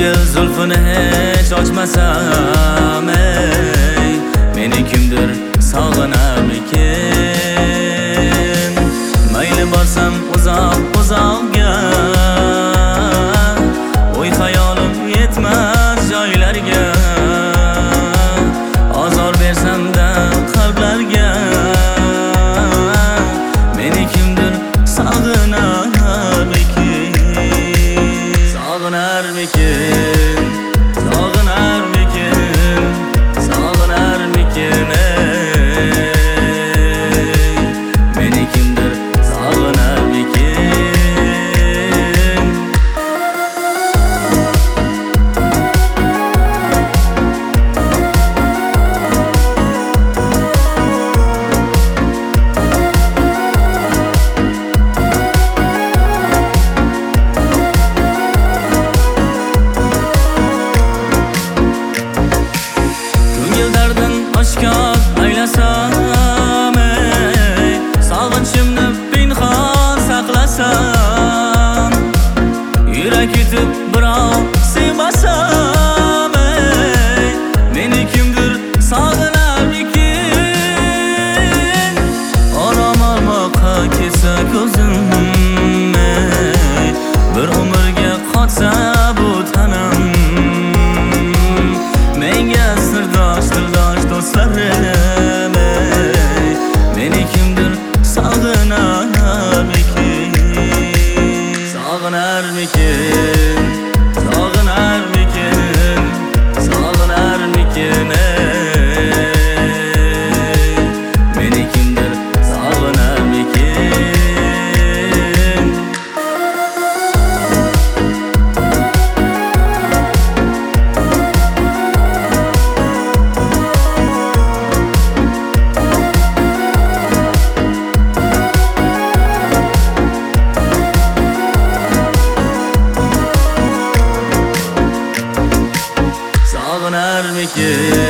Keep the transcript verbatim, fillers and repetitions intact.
Ko'ngil zulfini hech ochmasam, ey, meni kimdir sog'inarmikin? Mayli borsam uzoq uzoqga, o'y xayolim yetmas joylarga, azor bersam-da qalblarga, meni kimdir sog'inarmikin? Sog'inarmikin? Sog'inarmikin? Sog'inarmikin? Ey, meni kimdir sog'inarmikin? Oshkor aylasam, ey, sog'inchimni pinhon saqlasam, yurak yutib birov sevmasam, ey, meni kimdir sog'inarmikin? Orom olmoqqa kelsa ko'zim, ey, bir umrga qotsa bu tanam, menga sirdosh dildosh do'stlarim, ey, meni kimdir sog'inarmikin? Sog'inarmikin? Sog'inarmikin? Sog'inarmikin? Ey, meni kimdir sog'inarmikin? Sog'inarmikin?